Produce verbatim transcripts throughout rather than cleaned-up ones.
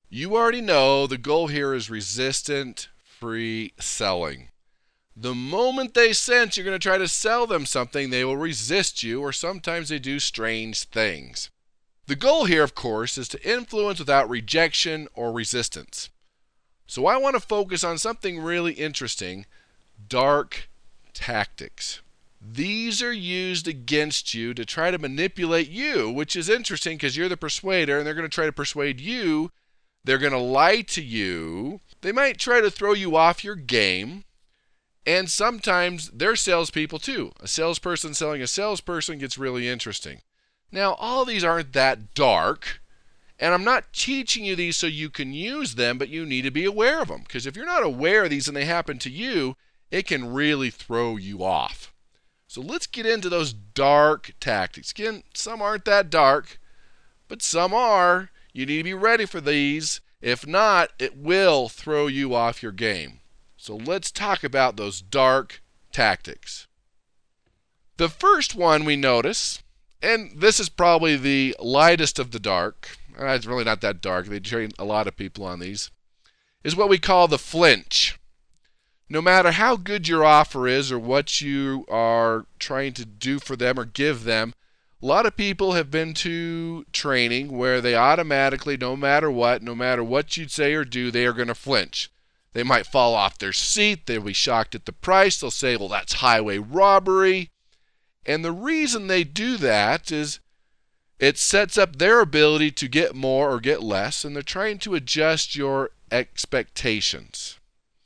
You already know the goal here is resistant free selling. The moment they sense you're going to try to sell them something, they will resist you, or sometimes they do strange things. The goal here, of course, is to influence without rejection or resistance. So I want to focus on something really interesting: dark tactics. These are used against you to try to manipulate you, which is interesting because you're the persuader and they're going to try to persuade you. They're going to lie to you. They might try to throw you off your game. And sometimes they're salespeople too. A salesperson selling a salesperson gets really interesting. Now, all of these aren't that dark. And I'm not teaching you these so you can use them, but you need to be aware of them. Because if you're not aware of these and they happen to you, it can really throw you off. So let's get into those dark tactics. Again, some aren't that dark, but some are. You need to be ready for these. If not, it will throw you off your game. So let's talk about those dark tactics. The first one we notice, and this is probably the lightest of the dark, it's really not that dark, they train a lot of people on these, is what we call the flinch. No matter how good your offer is or what you are trying to do for them or give them, a lot of people have been to training where they automatically, no matter what, no matter what you say or do, they are going to flinch. They might fall off their seat. They'll be shocked at the price. They'll say, well, that's highway robbery. And the reason they do that is it sets up their ability to get more or get less, and they're trying to adjust your expectations.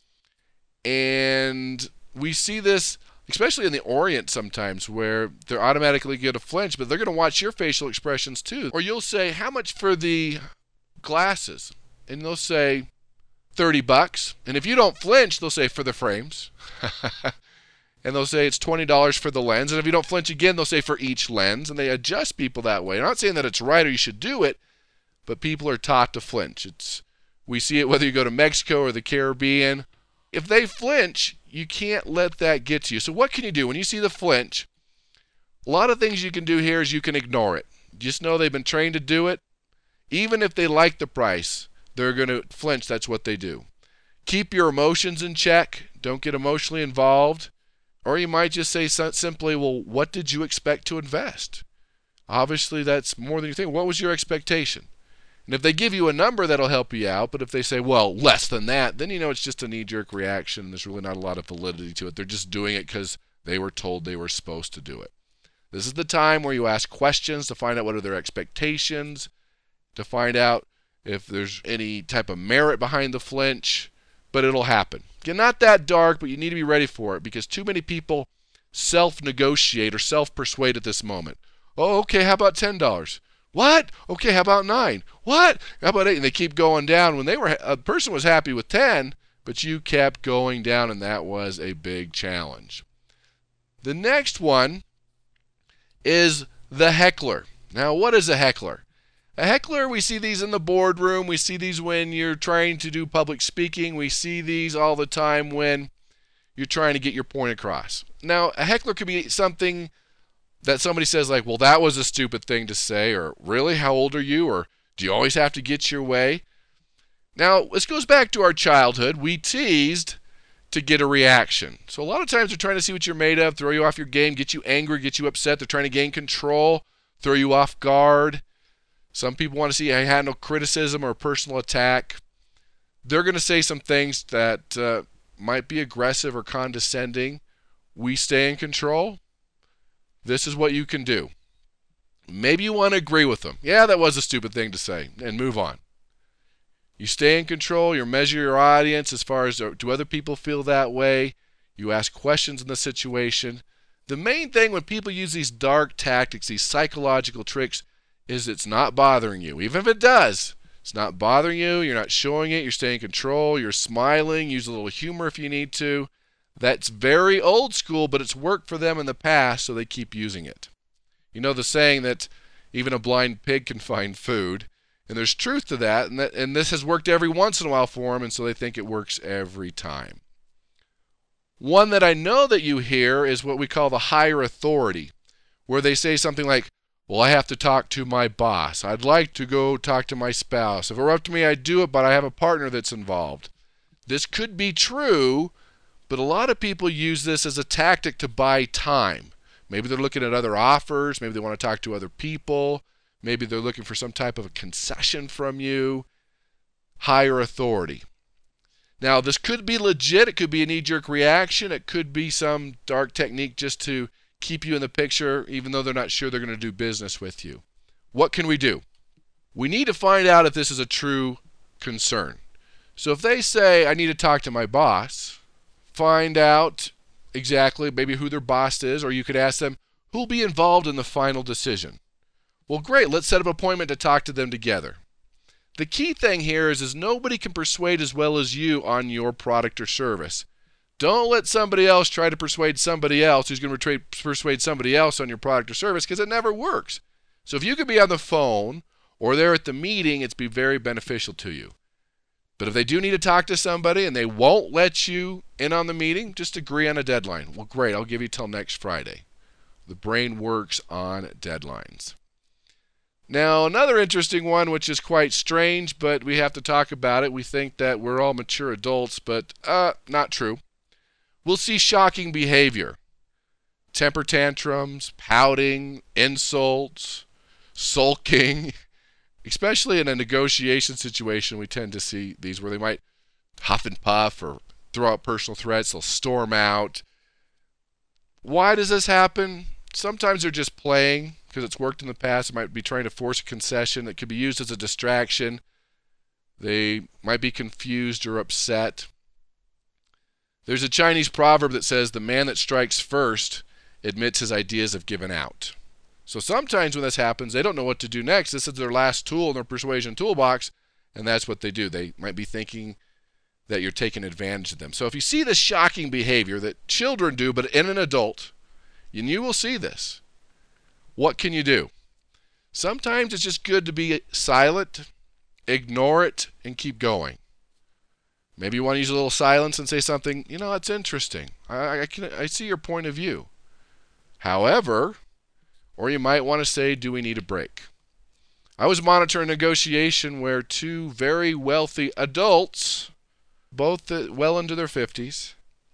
And we see this especially in the Orient sometimes, where they're automatically going to flinch, but they're going to watch your facial expressions too. Or you'll say, how much for the glasses? And they'll say, thirty bucks. And if you don't flinch, they'll say, for the frames. And they'll say it's twenty dollars for the lens. And if you don't flinch again, they'll say for each lens. And they adjust people that way. I'm not saying that it's right or you should do it, but people are taught to flinch. It's we see it whether you go to Mexico or the Caribbean. If they flinch, you can't let that get to you. So what can you do? When you see the flinch, a lot of things you can do here is you can ignore it. Just know they've been trained to do it. Even if they like the price, they're going to flinch. That's what they do. Keep your emotions in check. Don't get emotionally involved. Or you might just say simply, well, what did you expect to invest? Obviously, that's more than you think. What was your expectation? And if they give you a number, that'll help you out. But if they say, well, less than that, then you know it's just a knee-jerk reaction. There's really not a lot of validity to it. They're just doing it because they were told they were supposed to do it. This is the time where you ask questions to find out what are their expectations, to find out if there's any type of merit behind the flinch. But it'll happen. Again, not that dark, but you need to be ready for it because too many people self-negotiate or self-persuade at this moment. Oh, okay, how about ten dollars? What? Okay, how about nine? What? How about eight? And they keep going down. When they were, a person was happy with ten, but you kept going down, and that was a big challenge. The next one is the heckler. Now, what is a heckler? A heckler, we see these in the boardroom. We see these when you're trying to do public speaking. We see these all the time when you're trying to get your point across. Now, a heckler could be something that somebody says like, well, that was a stupid thing to say, or really, how old are you, or do you always have to get your way? Now, this goes back to our childhood. We teased to get a reaction. So a lot of times they're trying to see what you're made of, throw you off your game, get you angry, get you upset. They're trying to gain control, throw you off guard. Some people want to see how you handle criticism or personal attack. They're going to say some things that uh, might be aggressive or condescending. We stay in control. This is what you can do. Maybe you want to agree with them. Yeah, that was a stupid thing to say, and move on. You stay in control. You measure your audience as far as do other people feel that way. You ask questions in the situation. The main thing when people use these dark tactics, these psychological tricks, is it's not bothering you. Even if it does, it's not bothering you. You're not showing it. You're staying in control. You're smiling. Use a little humor if you need to. That's very old school, but it's worked for them in the past, so they keep using it. You know the saying that even a blind pig can find food, and there's truth to that, and, that, and this has worked every once in a while for them, and so they think it works every time. One that I know that you hear is what we call the higher authority, where they say something like, Well, I have to talk to my boss. I'd like to go talk to my spouse. If it were up to me, I'd do it, but I have a partner that's involved. This could be true, but a lot of people use this as a tactic to buy time. Maybe they're looking at other offers. Maybe they want to talk to other people. Maybe they're looking for some type of a concession from you. Higher authority. Now, this could be legit. It could be a knee-jerk reaction. It could be some dark technique just to keep you in the picture, even though they're not sure they're going to do business with you. What can we do? We need to find out if this is a true concern. So if they say, I need to talk to my boss, find out exactly maybe who their boss is, or you could ask them, who will be involved in the final decision? Well, great. Let's set up an appointment to talk to them together. The key thing here is, is nobody can persuade as well as you on your product or service. Don't let somebody else try to persuade somebody else who's going to persuade somebody else on your product or service, because it never works. So if you could be on the phone or they're at the meeting, it's be very beneficial to you. But if they do need to talk to somebody and they won't let you in on the meeting, just agree on a deadline. Well, great, I'll give you till next Friday. The brain works on deadlines. Now, another interesting one, which is quite strange, but we have to talk about it. We think that we're all mature adults, but uh, not true. We'll see shocking behavior. Temper tantrums, pouting, insults, sulking. Especially in a negotiation situation, we tend to see these where they might huff and puff or throw out personal threats. They'll storm out. Why does this happen? Sometimes they're just playing because it's worked in the past. It might be trying to force a concession that could be used as a distraction. They might be confused or upset. There's a Chinese proverb that says, the man that strikes first admits his ideas have given out. So sometimes when this happens, they don't know what to do next. This is their last tool in their persuasion toolbox, and that's what they do. They might be thinking that you're taking advantage of them. So if you see this shocking behavior that children do, but in an adult, and you will see this, what can you do? Sometimes it's just good to be silent, ignore it, and keep going. Maybe you want to use a little silence and say something, you know, that's interesting. I, I, can, I see your point of view. However, or you might want to say, do we need a break? I was monitoring a negotiation where two very wealthy adults, both well into their fifties,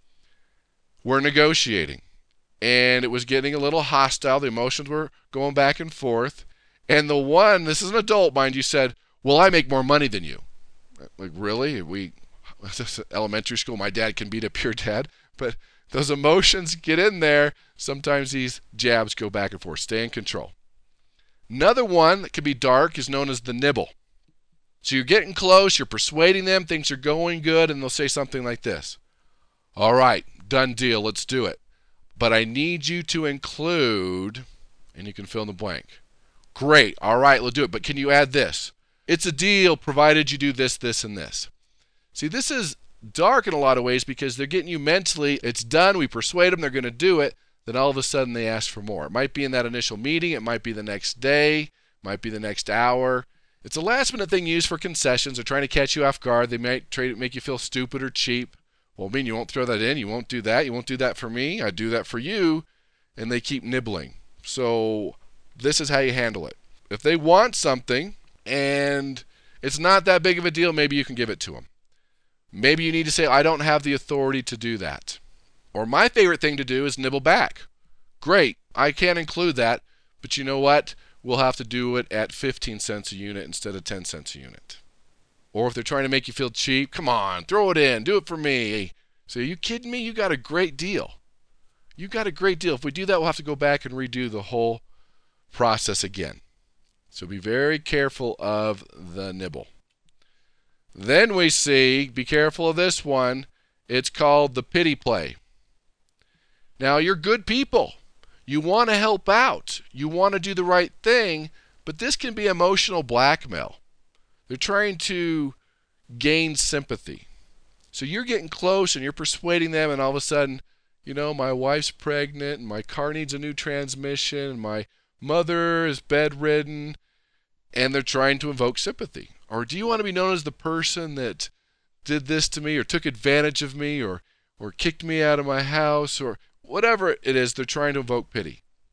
were negotiating. And it was getting a little hostile. The emotions were going back and forth. And the one, this is an adult, mind you, said, well, I make more money than you. Like, really? We, elementary school, my dad can beat up your dad. But those emotions get in there. Sometimes these jabs go back and forth. Stay in control. Another one that can be dark is known as the nibble. So you're getting close, you're persuading them, things are going good, and they'll say something like this. All right, done deal, let's do it. But I need you to include, and you can fill in the blank. Great, all right, we'll do it, but can you add this? It's a deal provided you do this, this, and this. See, this is dark in a lot of ways because they're getting you mentally, it's done, we persuade them, they're going to do it, then all of a sudden they ask for more. It might be in that initial meeting, it might be the next day, it might be the next hour. It's a last minute thing used for concessions. They're trying to catch you off guard. They might try to make you feel stupid or cheap. Well, I mean, you won't throw that in, you won't do that, you won't do that for me, I do that for you, and they keep nibbling. So this is how you handle it. If they want something and it's not that big of a deal, maybe you can give it to them. Maybe you need to say, I don't have the authority to do that. Or my favorite thing to do is nibble back. Great, I can't include that, but you know what? We'll have to do it at fifteen cents a unit instead of ten cents a unit. Or if they're trying to make you feel cheap, come on, throw it in, do it for me. So are you kidding me? You got a great deal. You got a great deal. If we do that, we'll have to go back and redo the whole process again. So be very careful of the nibble. Then we see, be careful of this one, it's called the pity play. Now, you're good people. You want to help out. You want to do the right thing, but this can be emotional blackmail. They're trying to gain sympathy. So you're getting close and you're persuading them, and all of a sudden, you know, my wife's pregnant and my car needs a new transmission and my mother is bedridden, and they're trying to invoke sympathy. Or do you want to be known as the person that did this to me or took advantage of me or, or kicked me out of my house or whatever it is, they're trying to invoke pity.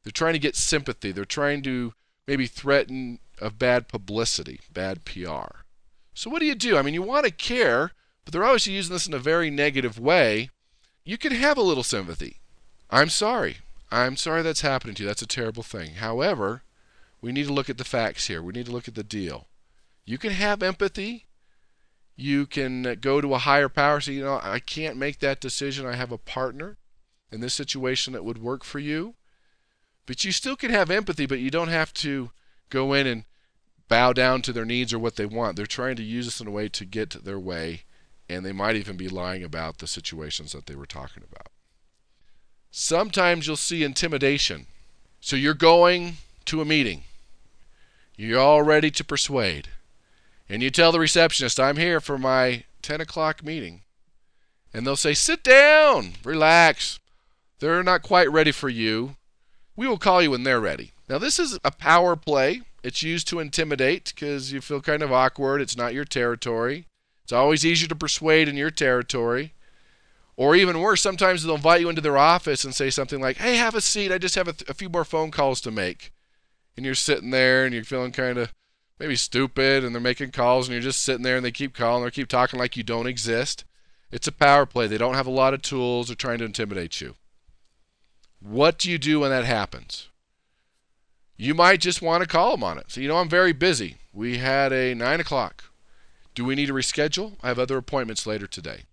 They're trying to get sympathy. They're trying to maybe threaten of bad publicity, bad P R. So what do you do? I mean, you want to care, but they're obviously using this in a very negative way. You can have a little sympathy. I'm sorry. I'm sorry that's happening to you. That's a terrible thing. However, we need to look at the facts here. We need to look at the deal. You can have empathy. You can go to a higher power. So, you know, I can't make that decision. I have a partner in this situation that would work for you. But you still can have empathy, but you don't have to go in and bow down to their needs or what they want. They're trying to use this in a way to get their way, and they might even be lying about the situations that they were talking about. Sometimes you'll see intimidation. So you're going to a meeting. You're all ready to persuade. And you tell the receptionist, I'm here for my ten o'clock meeting. And they'll say, sit down, relax. They're not quite ready for you. We will call you when they're ready. Now this is a power play. It's used to intimidate because you feel kind of awkward. It's not your territory. It's always easier to persuade in your territory. Or even worse, sometimes they'll invite you into their office and say something like, hey, have a seat. I just have a, th- a few more phone calls to make. And you're sitting there and you're feeling kind of maybe stupid, and they're making calls and you're just sitting there and they keep calling. They keep talking like you don't exist. It's a power play. They don't have a lot of tools. They're trying to intimidate you. What do you do when that happens? You might just want to call them on it. So, you know, I'm very busy. We had a nine o'clock. Do we need to reschedule? I have other appointments later today.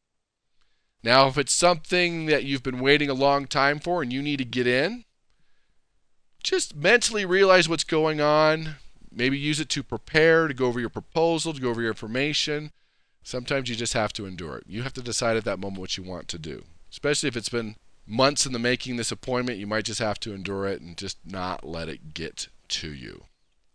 Now, if it's something that you've been waiting a long time for and you need to get in, just mentally realize what's going on. Maybe use it to prepare, to go over your proposal, to go over your information. Sometimes you just have to endure it. You have to decide at that moment what you want to do. Especially if it's been months in the making, this appointment, you might just have to endure it and just not let it get to you.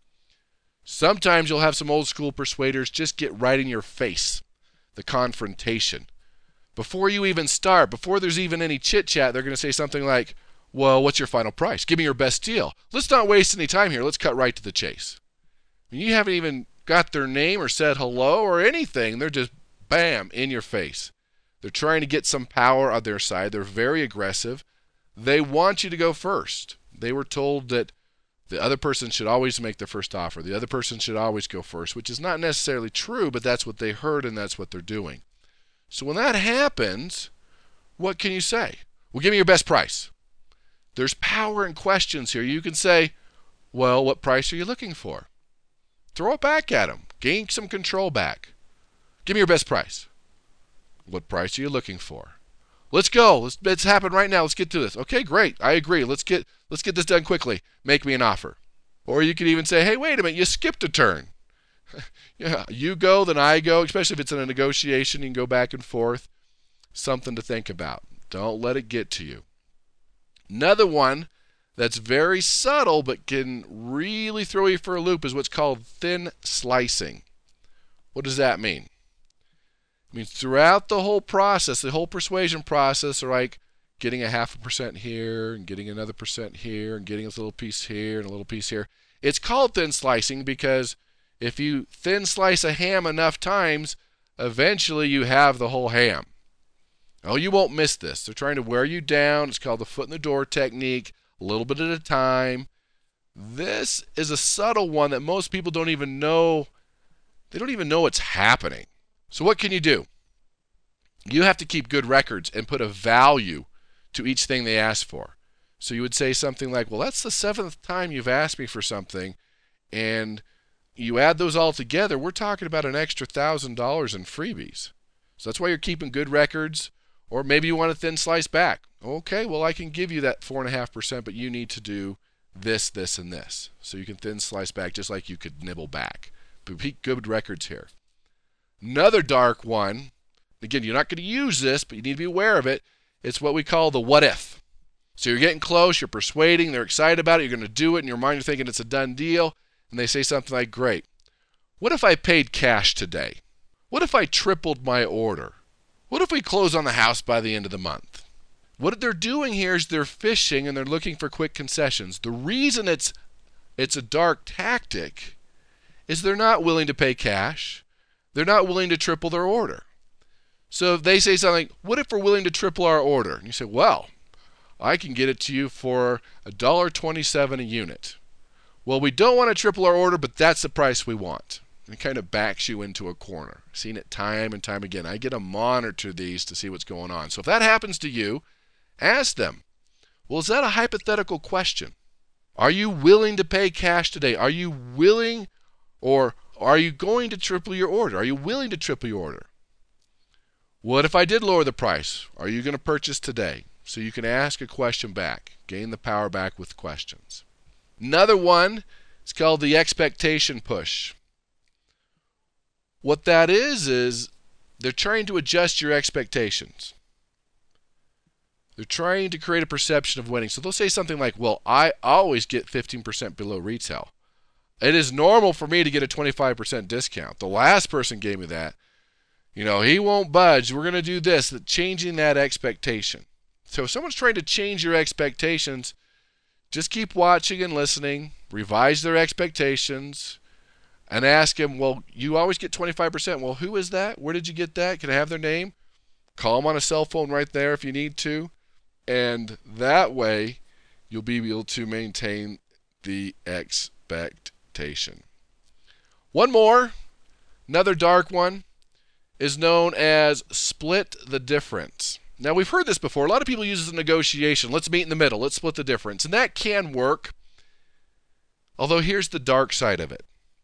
Sometimes you'll have some old school persuaders just get right in your face, the confrontation. Before you even start, before there's even any chit chat, they're going to say something like, well, what's your final price? Give me your best deal. Let's not waste any time here. Let's cut right to the chase. I mean, you haven't even got their name or said hello or anything. They're just, bam, in your face. They're trying to get some power on their side. They're very aggressive. They want you to go first. They were told that the other person should always make the first offer. The other person should always go first, which is not necessarily true, but that's what they heard and that's what they're doing. So when that happens, what can you say? Well, give me your best price. There's power in questions here. You can say, well, what price are you looking for? Throw it back at them. Gain some control back. Give me your best price. What price are you looking for? Let's go. Let's, let's happen right now. Let's get to this. Okay, great. I agree. Let's get let's get this done quickly. Make me an offer. Or you could even say, hey, wait a minute. You skipped a turn. Yeah, you go, then I go. Especially if it's in a negotiation, you can go back and forth. Something to think about. Don't let it get to you. Another one that's very subtle but can really throw you for a loop is what's called thin slicing. What does that mean? It means throughout the whole process, the whole persuasion process, are like getting a half a percent here and getting another percent here and getting a little piece here and a little piece here. It's called thin slicing because if you thin slice a ham enough times, eventually you have the whole ham. Oh, you won't miss this. They're trying to wear you down. It's called the foot in the door technique, a little bit at a time. This is a subtle one that most people don't even know. They don't even know what's happening. So what can you do? You have to keep good records and put a value to each thing they ask for. So you would say something like, well, that's the seventh time you've asked me for something, and you add those all together, we're talking about an extra one thousand dollars in freebies. So that's why you're keeping good records. Or maybe you want a thin slice back. Okay, well, I can give you that four point five percent, but you need to do this, this, and this. So you can thin slice back just like you could nibble back. But keep good records here. Another dark one, again, you're not going to use this, but you need to be aware of it. It's what we call the what if. So you're getting close, you're persuading, they're excited about it, you're going to do it, in your mind you're thinking it's a done deal, and they say something like, great, what if I paid cash today? What if I tripled my order? What if we close on the house by the end of the month? What they're doing here is they're fishing and they're looking for quick concessions. The reason it's it's a dark tactic is they're not willing to pay cash. They're not willing to triple their order. So if they say something, what if we're willing to triple our order? And you say, well, I can get it to you for one dollar twenty-seven a unit. Well, we don't want to triple our order, but that's the price we want. And it kind of backs you into a corner. I've seen it time and time again. I get to monitor these to see what's going on. So if that happens to you, ask them, well, is that a hypothetical question? Are you willing to pay cash today? Are you willing, or are you going to triple your order? Are you willing to triple your order? What if I did lower the price? Are you going to purchase today? So you can ask a question back. Gain the power back with questions. Another one is called the expectation push. What that is, is they're trying to adjust your expectations. They're trying to create a perception of winning. So they'll say something like, well, I always get fifteen percent below retail. It is normal for me to get a twenty-five percent discount. The last person gave me that. You know, he won't budge. We're going to do this. Changing that expectation. So if someone's trying to change your expectations, just keep watching and listening. Revise their expectations. And ask him, well, you always get twenty-five percent. Well, who is that? Where did you get that? Can I have their name? Call them on a cell phone right there if you need to. And that way, you'll be able to maintain the expectation. One more, another dark one, is known as split the difference. Now, we've heard this before. A lot of people use this in negotiation. Let's meet in the middle. Let's split the difference. And that can work. Although, here's the dark side of it.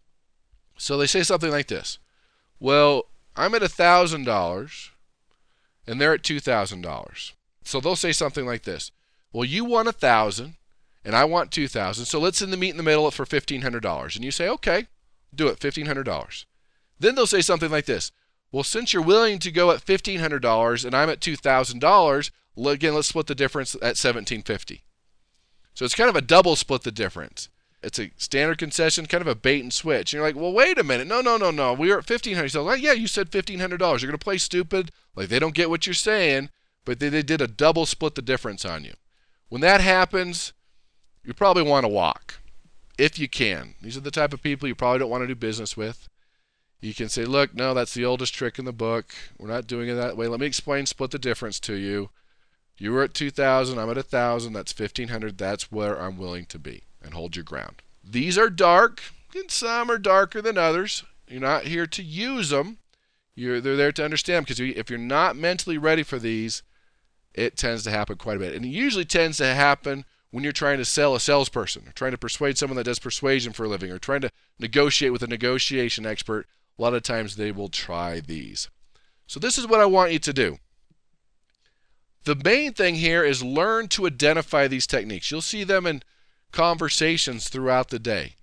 So they say something like this. Well, I'm at one thousand dollars, and they're at two thousand dollars. So they'll say something like this. Well, you want one thousand dollars, and I want two thousand dollars. So let's in the meet in the middle for fifteen hundred dollars. And you say, okay, do it, fifteen hundred dollars. Then they'll say something like this. Well, since you're willing to go at fifteen hundred dollars and I'm at two thousand dollars, again, let's split the difference at seventeen fifty. So it's kind of a double split the difference. It's a standard concession, kind of a bait and switch. And you're like, well, wait a minute. No, no, no, no. We were at fifteen hundred dollars. So, like, yeah, you said fifteen hundred dollars. You're going to play stupid. Like, they don't get what you're saying, but they, they did a double split the difference on you. When that happens, you probably want to walk, if you can. These are the type of people you probably don't want to do business with. You can say, look, no, that's the oldest trick in the book. We're not doing it that way. Let me explain split the difference to you. You were at two thousand, I'm at one thousand, that's fifteen hundred. That's where I'm willing to be, and hold your ground. These are dark, and some are darker than others. You're not here to use them. You're, they're there to understand, because if you're not mentally ready for these, it tends to happen quite a bit. And it usually tends to happen when you're trying to sell a salesperson, or trying to persuade someone that does persuasion for a living, or trying to negotiate with a negotiation expert. A lot of times they will try these. So this is what I want you to do. The main thing here is learn to identify these techniques. You'll see them in conversations throughout the day.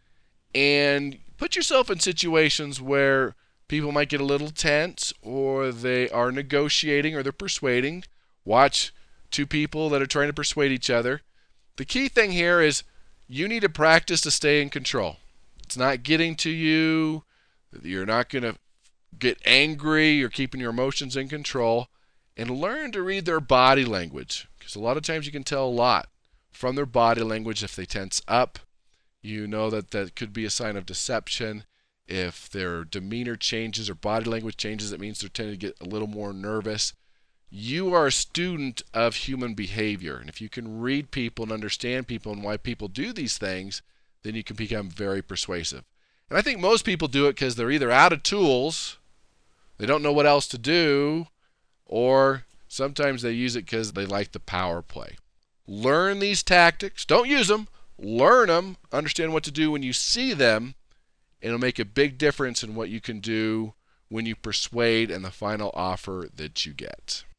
And put yourself in situations where people might get a little tense, or they are negotiating, or they're persuading. Watch two people that are trying to persuade each other. The key thing here is you need to practice to stay in control. It's not getting to you. You're not going to get angry. You're keeping your emotions in control. And learn to read their body language, because a lot of times you can tell a lot from their body language. If they tense up, you know that that could be a sign of deception. If their demeanor changes or body language changes, it means they're tending to get a little more nervous. You are a student of human behavior, and if you can read people and understand people and why people do these things, then you can become very persuasive. And I think most people do it because they're either out of tools, they don't know what else to do, or sometimes they use it because they like the power play. Learn these tactics. Don't use them. Learn them. Understand what to do when you see them. And it'll make a big difference in what you can do when you persuade and the final offer that you get.